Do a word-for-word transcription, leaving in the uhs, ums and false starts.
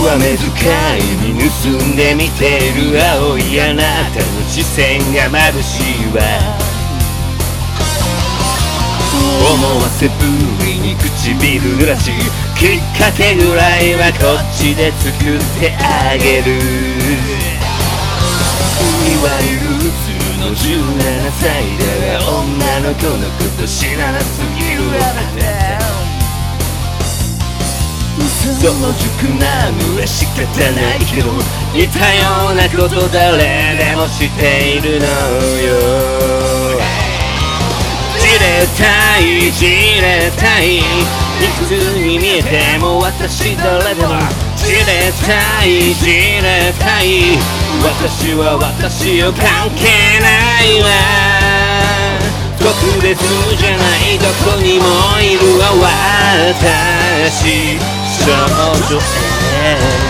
上目遣いに盗んで見てる青いあなたの視線が眩しいわ。思わせぶりに唇濡らし、きっかけぐらいはこっちで作ってあげる。いわゆる普通のじゅうななさいだが、女の子のこと知らなすぎるあなた。早熟なのは仕方ないけど、似たようなこと誰でもしているのよ。じれたいじれたい、いくつに見えても私誰でもじれたいじれたい、私は私よ関係ないわ。特別じゃないどこにもいるわ私少女へ